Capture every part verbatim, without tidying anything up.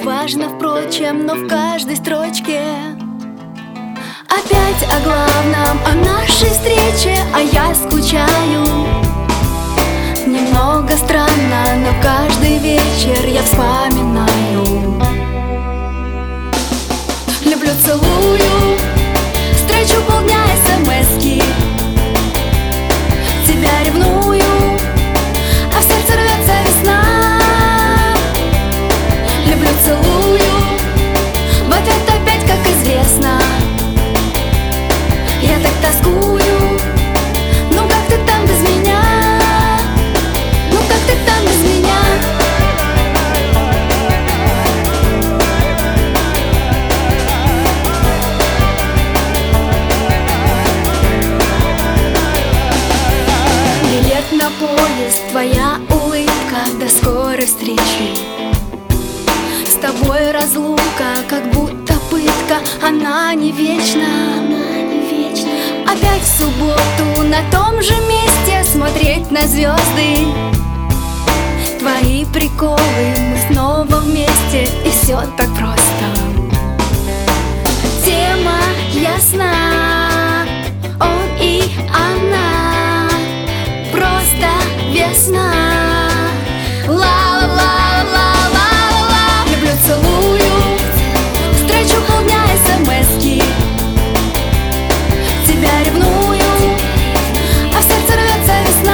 важно, впрочем, но в каждой строчке опять о главном, о нашей встрече. А я скучаю. Немного странно, но каждый вечер я вспоминаю. Люблю, целую, встречу полдня смс-ки. Тебя ревную, а в сердце рвется весна. Люблю, целую, в ответ опять, как известно. Я так тоскую, ну как ты там без меня? Ну как ты там без меня? Билет на поезд, твоя улыбка, до скорой встречи. С тобой разлука, как будто пытка, она не вечна. Опять в субботу на том же месте смотреть на звезды. Твои приколы, мы снова вместе, и все так просто. Тема ясна, он и она, просто весна. Ла-ла-ла-ла-ла-ла. Люблю, целую, встречу полдня смс-ки. Тебя ревную, а в сердце рвется весна.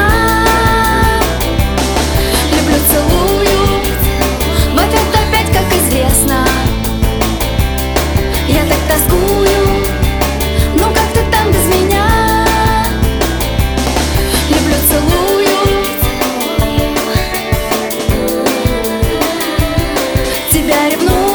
Люблю, целую, в ответ опять, как известно. Я так тоскую, ну как ты там без меня? Люблю, целую, тебя ревную.